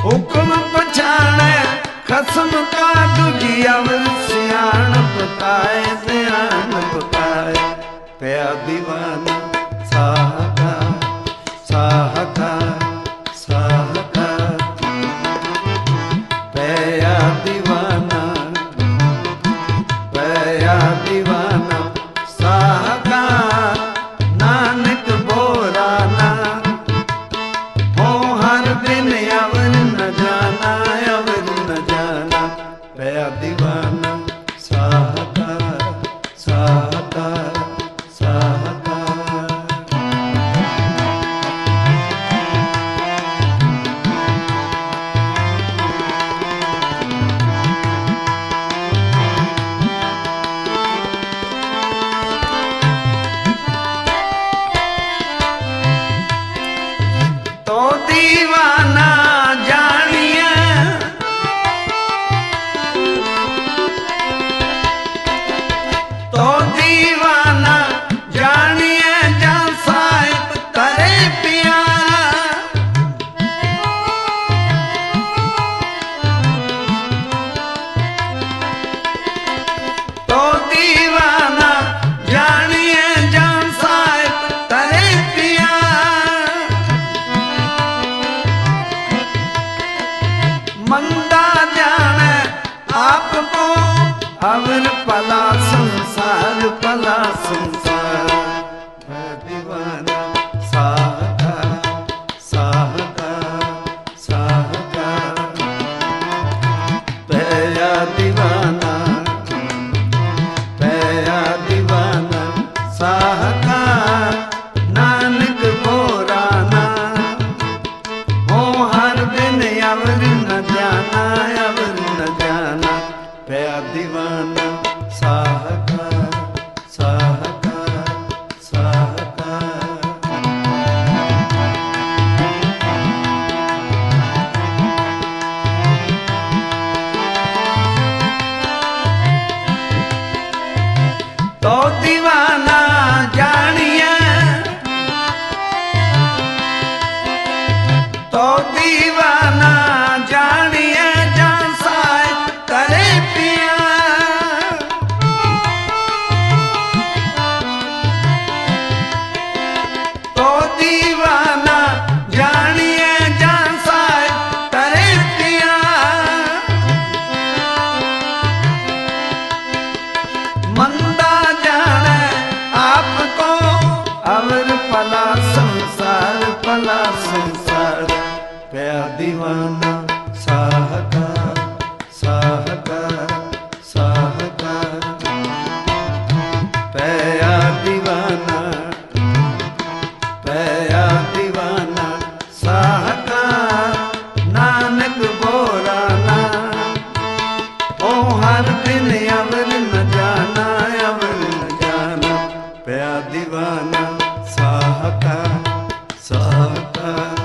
हुक्म पछाणे खसम का दूजी अवर सियाण बताए ध्यान बताए पया दीवाना साहकार साहकार साहकार पया दीवाना साहकार नानक बोराना हो हर दिन अवर न जाना पया दीवाना साहकार साहकार साहकार तो दीवाना जानिए तो दीवाना जानिए जा साहिब करे प्यारा तो दीवाना जानिए जा साहिब करे मंदा जाने आपको अवर पला संसार दीवाना साहकार साहकार साहकार पया दीवाना साहकार नानक बोराना हो हर दिन अवर न जाना पया दीवाना साहकार साहकार साहकार तो दीवाना जानिए तो दीवाना जानिए जा साहिब करे पिया तो दीवाना जानिए जा साहिब करे पिया मंदा जाने आपको अवर पला संसार पया दीवाना साहकार साहकार साहकार पया दीवाना साहकार नानक बोराना ओ हर दिन अवर न जाना पया दीवाना साहकार साहकार